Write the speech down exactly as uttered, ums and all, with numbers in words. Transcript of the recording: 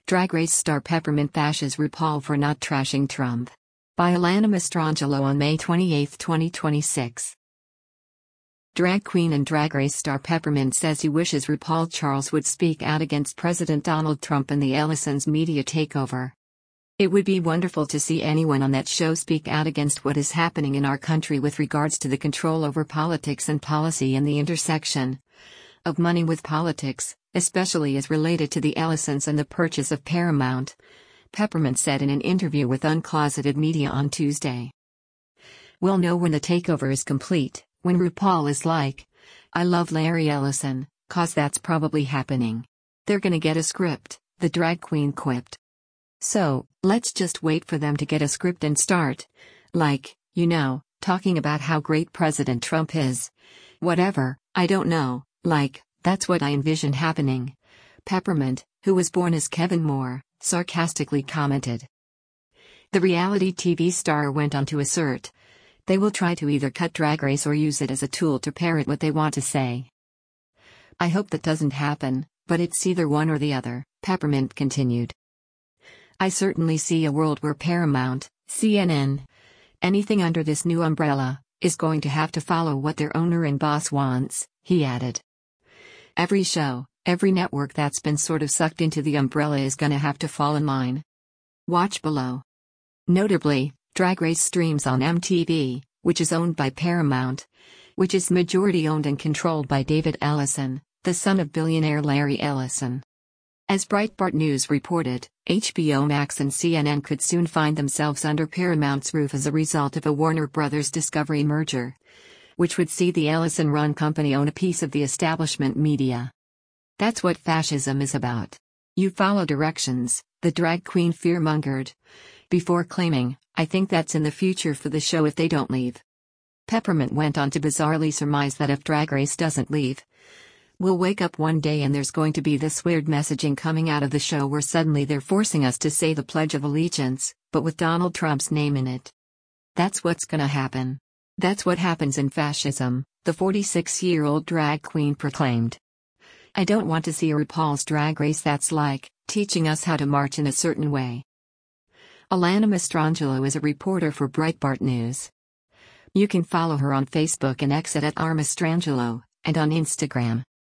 Drag Race star Peppermint bashes RuPaul for not trashing Trump. By Alana Mastrangelo on May twenty-eighth, twenty twenty-six. Drag queen and Drag Race star Peppermint says he wishes RuPaul Charles would speak out against President Donald Trump and the Ellisons' media takeover. It would be wonderful to see anyone on that show speak out against what is happening in our country with regards to the control over politics and policy and the intersection of money with politics, especially as related to the Ellisons and the purchase of Paramount, Peppermint said in an interview with Uncloseted Media on Tuesday. "We'll know when the takeover is complete, when RuPaul is like, 'I love Larry Ellison,' 'cause that's probably happening. They're gonna get a script," the drag queen quipped. "So, let's just wait for them to get a script and start, like, you know, talking about how great President Trump is. Whatever, I don't know, like, that's what I envision happening," Peppermint, who was born as Kevin Moore, sarcastically commented. The reality T V star went on to assert, "They will try to either cut Drag Race or use it as a tool to parrot what they want to say. I hope that doesn't happen, but it's either one or the other," Peppermint continued. "I certainly see a world where Paramount, C N N, anything under this new umbrella, is going to have to follow what their owner and boss wants," he added. "Every show, every network that's been sort of sucked into the umbrella is gonna have to fall in line. Watch below." Notably, Drag Race streams on M T V, which is owned by Paramount, which is majority-owned and controlled by David Ellison, the son of billionaire Larry Ellison. As Breitbart News reported, H B O Max and C N N could soon find themselves under Paramount's roof as a result of a Warner Brothers Discovery merger, which would see the Ellison-run company own a piece of the establishment media. "That's what fascism is about. You follow directions," the drag queen fear-mongered, before claiming, "I think that's in the future for the show if they don't leave." Peppermint went on to bizarrely surmise that if Drag Race doesn't leave, we'll wake up one day and there's going to be this weird messaging coming out of the show where suddenly they're forcing us to say the Pledge of Allegiance, but with Donald Trump's name in it. That's what's gonna happen. That's what happens in fascism," the forty-six-year-old drag queen proclaimed. "I don't want to see a RuPaul's Drag Race that's like, teaching us how to march in a certain way." Alana Mastrangelo is a reporter for Breitbart News. You can follow her on Facebook and X at R Mastrangelo, and on Instagram.